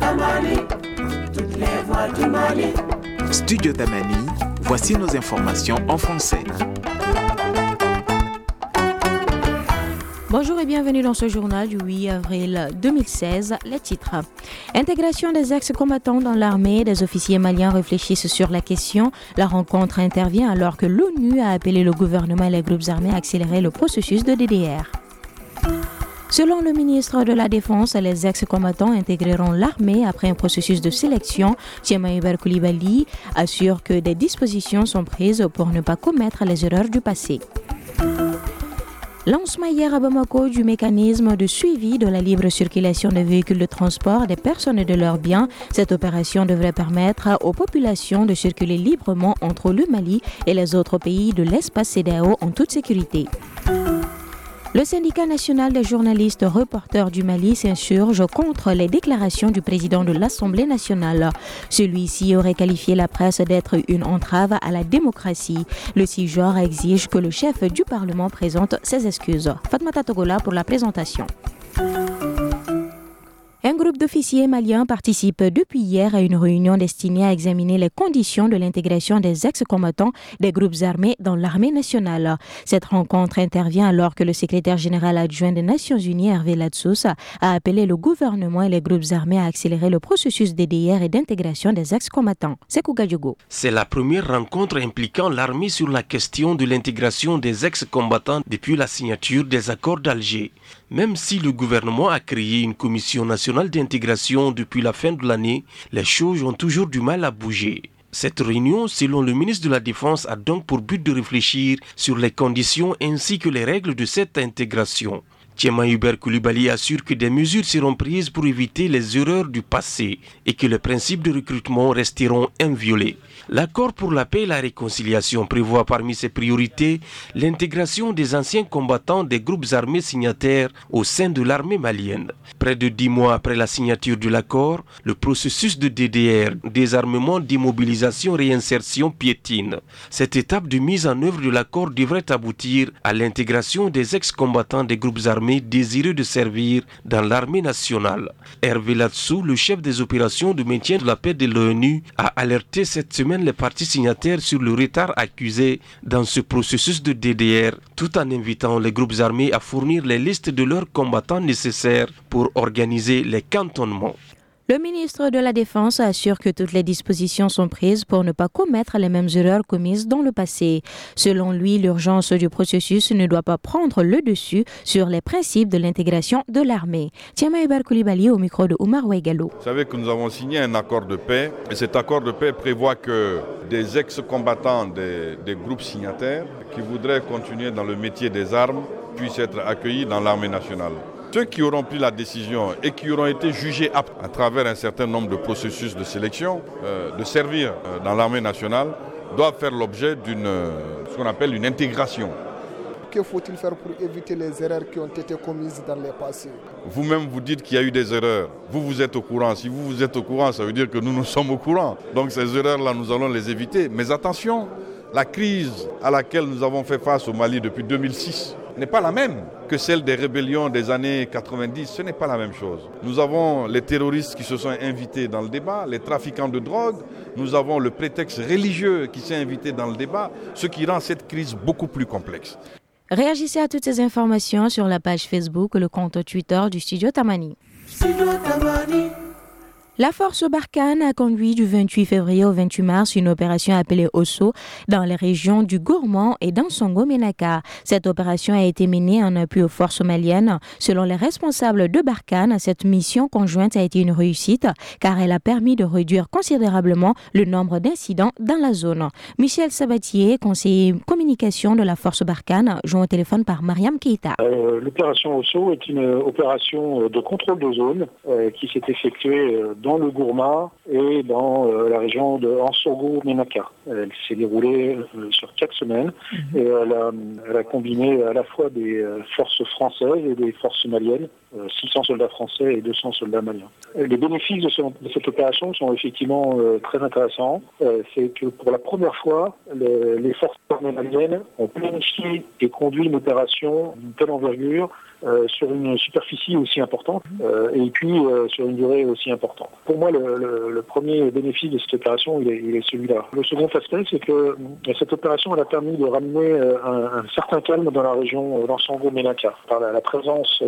Tamani, toutes les voix du Mali. Studio Tamani, voici nos informations en français. Bonjour et bienvenue dans ce journal du 8 avril 2016. Les titres. Intégration des ex-combattants dans l'armée. Des officiers maliens réfléchissent sur la question. La rencontre intervient alors que l'ONU a appelé le gouvernement et les groupes armés à accélérer le processus de DDR. Selon le ministre de la Défense, les ex-combattants intégreront l'armée après un processus de sélection. Thiema Hubert Coulibaly assure que des dispositions sont prises pour ne pas commettre les erreurs du passé. Lancement hier à Bamako du mécanisme de suivi de la libre circulation des véhicules de transport des personnes et de leurs biens. Cette opération devrait permettre aux populations de circuler librement entre le Mali et les autres pays de l'espace CEDEAO en toute sécurité. Le syndicat national des journalistes reporters du Mali s'insurge contre les déclarations du président de l'Assemblée nationale. Celui-ci aurait qualifié la presse d'être une entrave à la démocratie. Le CIJOR exige que le chef du Parlement présente ses excuses. Fatmata Togola pour la présentation. Un groupe d'officiers maliens participe depuis hier à une réunion destinée à examiner les conditions de l'intégration des ex-combattants des groupes armés dans l'armée nationale. Cette rencontre intervient alors que le secrétaire général adjoint des Nations Unies, Hervé Ladsous, a appelé le gouvernement et les groupes armés à accélérer le processus DDR et d'intégration des ex-combattants. Sekou Gadjogo. C'est la première rencontre impliquant l'armée sur la question de l'intégration des ex-combattants depuis la signature des accords d'Alger. Même si le gouvernement a créé une commission nationale d'intégration depuis la fin de l'année, les choses ont toujours du mal à bouger. Cette réunion, selon le ministre de la Défense, a donc pour but de réfléchir sur les conditions ainsi que les règles de cette intégration. Thiema Hubert Coulibaly assure que des mesures seront prises pour éviter les erreurs du passé et que les principes de recrutement resteront inviolés. L'accord pour la paix et la réconciliation prévoit parmi ses priorités l'intégration des anciens combattants des groupes armés signataires au sein de l'armée malienne. Près de 10 mois après la signature de l'accord, le processus de DDR, désarmement, démobilisation, réinsertion piétine. Cette étape de mise en œuvre de l'accord devrait aboutir à l'intégration des ex-combattants des groupes armés désireux de servir dans l'armée nationale. Hervé Ladsous, le chef des opérations de maintien de la paix de l'ONU, a alerté cette semaine les parties signataires sur le retard accusé dans ce processus de DDR, tout en invitant les groupes armés à fournir les listes de leurs combattants nécessaires pour organiser les cantonnements. Le ministre de la Défense assure que toutes les dispositions sont prises pour ne pas commettre les mêmes erreurs commises dans le passé. Selon lui, l'urgence du processus ne doit pas prendre le dessus sur les principes de l'intégration de l'armée. Thiema Hubert Coulibaly au micro de Oumar Ouaigalo. Vous savez que nous avons signé un accord de paix et cet accord de paix prévoit que des ex-combattants des groupes signataires qui voudraient continuer dans le métier des armes puissent être accueillis dans l'armée nationale. Ceux qui auront pris la décision et qui auront été jugés aptes à travers un certain nombre de processus de sélection, de servir dans l'armée nationale, doivent faire l'objet ce qu'on appelle une intégration. Que faut-il faire pour éviter les erreurs qui ont été commises dans le passé? Vous-même, vous dites qu'il y a eu des erreurs. Vous êtes au courant. Si vous êtes au courant, ça veut dire que nous sommes au courant. Donc ces erreurs-là, nous allons les éviter. Mais attention, la crise à laquelle nous avons fait face au Mali depuis 2006 n'est pas la même que celle des rébellions des années 90. Ce n'est pas la même chose. Nous avons les terroristes qui se sont invités dans le débat, les trafiquants de drogue. Nous avons le prétexte religieux qui s'est invité dans le débat, ce qui rend cette crise beaucoup plus complexe. Réagissez à toutes ces informations sur la page Facebook et le compte Twitter du Studio Tamani. Studio Tamani. La force Barkhane a conduit du 28 février au 28 mars une opération appelée Osso dans les régions du Gourmand et d'Ansongo-Menaka. Cette opération a été menée en appui aux forces maliennes. Selon les responsables de Barkhane, cette mission conjointe a été une réussite car elle a permis de réduire considérablement le nombre d'incidents dans la zone. Michel Sabatier, conseiller communication de la force Barkhane, joint au téléphone par Mariam Keita. L'opération Osso est une opération de contrôle de zone qui s'est effectuée dans le Gourma et dans la région de Ansongo-Menaka. Elle s'est déroulée sur 4 semaines et elle a combiné à la fois des forces françaises et des forces maliennes, 600 soldats français et 200 soldats maliens. Les bénéfices de cette opération sont effectivement très intéressants. C'est que pour la première fois, les forces armées maliennes ont planifié et conduit une opération d'une telle envergure sur une superficie aussi importante et puis sur une durée aussi importante. Pour moi, le premier bénéfice de cette opération, il est celui-là. Le second aspect, c'est que cette opération elle a permis de ramener un certain calme dans la région d'Ansongo-Menaka. Par la présence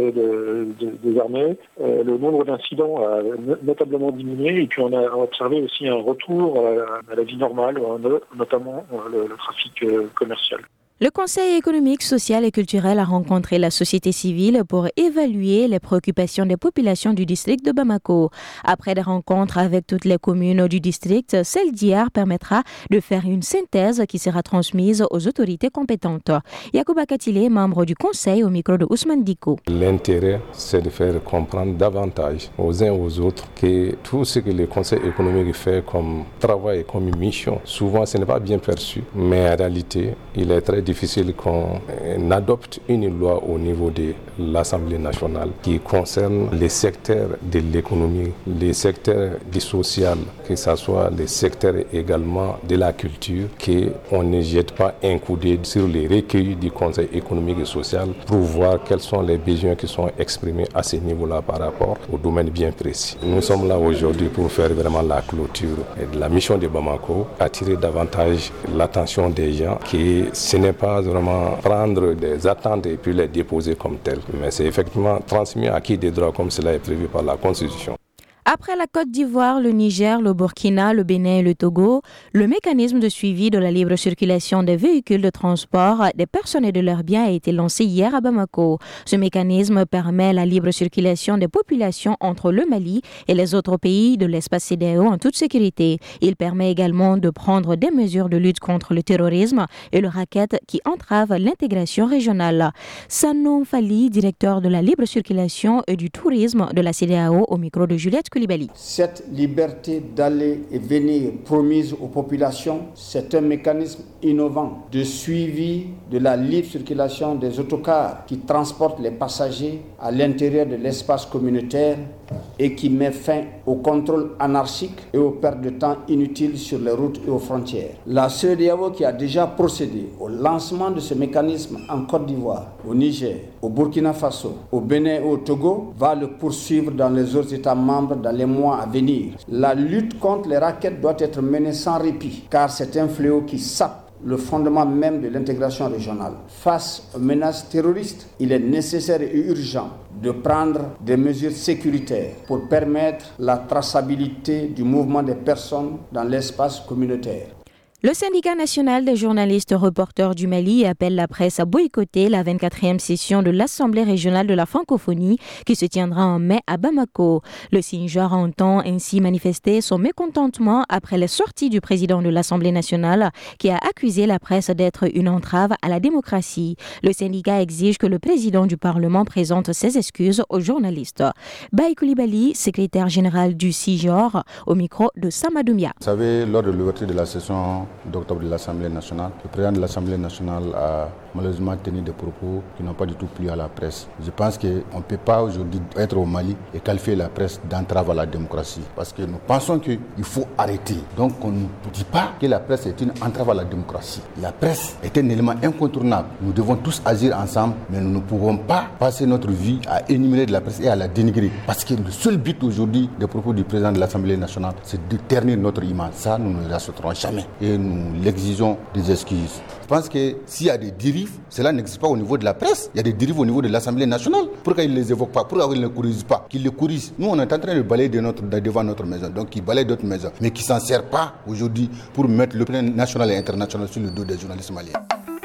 des armées, le nombre d'incidents a notablement diminué et puis on a observé aussi un retour à la vie normale, notamment le trafic commercial. Le Conseil économique, social et culturel a rencontré la société civile pour évaluer les préoccupations des populations du district de Bamako. Après des rencontres avec toutes les communes du district, celle d'hier permettra de faire une synthèse qui sera transmise aux autorités compétentes. Yacouba Katile, membre du Conseil, au micro de Ousmane Diko. L'intérêt, c'est de faire comprendre davantage aux uns et aux autres que tout ce que le Conseil économique fait comme travail, comme mission, souvent ce n'est pas bien perçu, mais en réalité, il est très difficile qu'on adopte une loi au niveau de l'Assemblée nationale qui concerne les secteurs de l'économie, les secteurs du social, que ce soit les secteurs également de la culture, qu'on ne jette pas un coup d'œil sur les recueils du Conseil économique et social pour voir quels sont les besoins qui sont exprimés à ce niveau-là par rapport au domaine bien précis. Nous sommes là aujourd'hui pour faire vraiment la clôture de la mission de Bamako, attirer davantage l'attention des gens, que ce n'est pas vraiment prendre des attentes et puis les déposer comme telles, mais c'est effectivement transmis à qui des droits comme cela est prévu par la Constitution. Après la Côte d'Ivoire, le Niger, le Burkina, le Bénin et le Togo, le mécanisme de suivi de la libre circulation des véhicules de transport des personnes et de leurs biens a été lancé hier à Bamako. Ce mécanisme permet la libre circulation des populations entre le Mali et les autres pays de l'espace CEDEAO en toute sécurité. Il permet également de prendre des mesures de lutte contre le terrorisme et le racket qui entravent l'intégration régionale. Sanon Fali, directeur de la libre circulation et du tourisme de la CEDEAO, au micro de Juliette Koulibaly. Cette liberté d'aller et venir promise aux populations, c'est un mécanisme innovant de suivi de la libre circulation des autocars qui transportent les passagers à l'intérieur de l'espace communautaire et qui met fin au contrôle anarchique et aux pertes de temps inutiles sur les routes et aux frontières. La CEDEAO, qui a déjà procédé au lancement de ce mécanisme en Côte d'Ivoire, au Niger, au Burkina Faso, au Bénin et au Togo, va le poursuivre dans les autres États membres dans les mois à venir. La lutte contre les rackets doit être menée sans répit, car c'est un fléau qui sape le fondement même de l'intégration régionale. Face aux menaces terroristes, il est nécessaire et urgent de prendre des mesures sécuritaires pour permettre la traçabilité du mouvement des personnes dans l'espace communautaire. Le syndicat national des journalistes reporters du Mali appelle la presse à boycotter la 24e session de l'Assemblée régionale de la francophonie qui se tiendra en mai à Bamako. Le SYNJOR entend ainsi manifester son mécontentement après les sorties du président de l'Assemblée nationale qui a accusé la presse d'être une entrave à la démocratie. Le syndicat exige que le président du Parlement présente ses excuses aux journalistes. Baye Koulibaly, secrétaire général du SYNJOR, au micro de Samadoumia. Vous savez, lors de l'ouverture de la session d'octobre de l'Assemblée nationale, le président de l'Assemblée nationale a malheureusement tenu des propos qui n'ont pas du tout plu à la presse. Je pense qu'on ne peut pas aujourd'hui être au Mali et qualifier la presse d'entrave à la démocratie parce que nous pensons qu'il faut arrêter. Donc on ne dit pas que la presse est une entrave à la démocratie. La presse est un élément incontournable. Nous devons tous agir ensemble, mais nous ne pouvons pas passer notre vie à énumérer de la presse et à la dénigrer. Parce que le seul but aujourd'hui des propos du président de l'Assemblée nationale, c'est de ternir notre image. Ça, nous ne l'accepterons jamais. Et nous l'exigeons des excuses. Je pense que s'il y a des dérives, cela n'existe pas au niveau de la presse. Il y a des dérives au niveau de l'Assemblée nationale. Pourquoi ils ne les évoquent pas? Pourquoi ils ne les corrigent pas? Qu'ils les corrigent. Nous, on est en train de balayer devant notre maison. Donc, ils balayent d'autres maisons. Mais qui ne s'en servent pas aujourd'hui pour mettre le plan national et international sur le dos des journalistes maliens.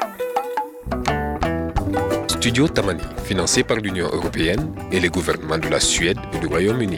Studio Tamani, financé par l'Union européenne et les gouvernements de la Suède et du Royaume-Uni.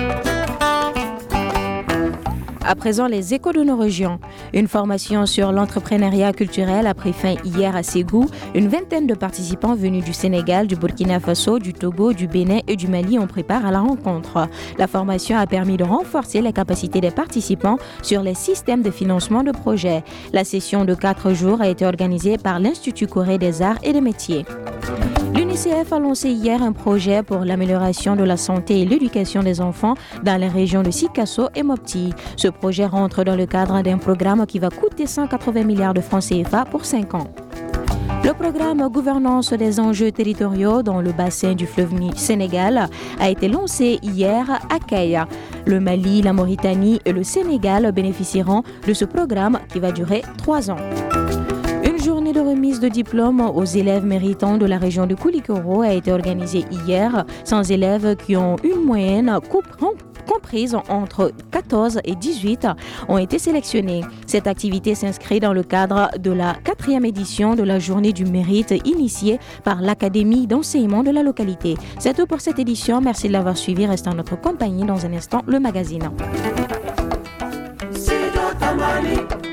À présent, les échos de nos régions. Une formation sur l'entrepreneuriat culturel a pris fin hier à Ségou. Une vingtaine de participants venus du Sénégal, du Burkina Faso, du Togo, du Bénin et du Mali ont pris part à la rencontre. La formation a permis de renforcer les capacités des participants sur les systèmes de financement de projets. La session de 4 jours a été organisée par l'Institut Corée des Arts et des Métiers. L'UNICEF a lancé hier un projet pour l'amélioration de la santé et l'éducation des enfants dans les régions de Sikasso et Mopti. Ce projet rentre dans le cadre d'un programme qui va coûter 180 milliards de francs CFA pour 5 ans. Le programme Gouvernance des enjeux territoriaux dans le bassin du fleuve Sénégal a été lancé hier à Kaya. Le Mali, la Mauritanie et le Sénégal bénéficieront de ce programme qui va durer 3 ans. Une journée de remise de diplôme aux élèves méritants de la région de Koulikoro a été organisée hier. 100 élèves qui ont une moyenne comprise entre 14 et 18 ont été sélectionnés. Cette activité s'inscrit dans le cadre de la 4e édition de la journée du mérite initiée par l'Académie d'enseignement de la localité. C'est tout pour cette édition. Merci de l'avoir suivi. Restez en notre compagnie. Dans un instant, le magazine. Studio Tamani.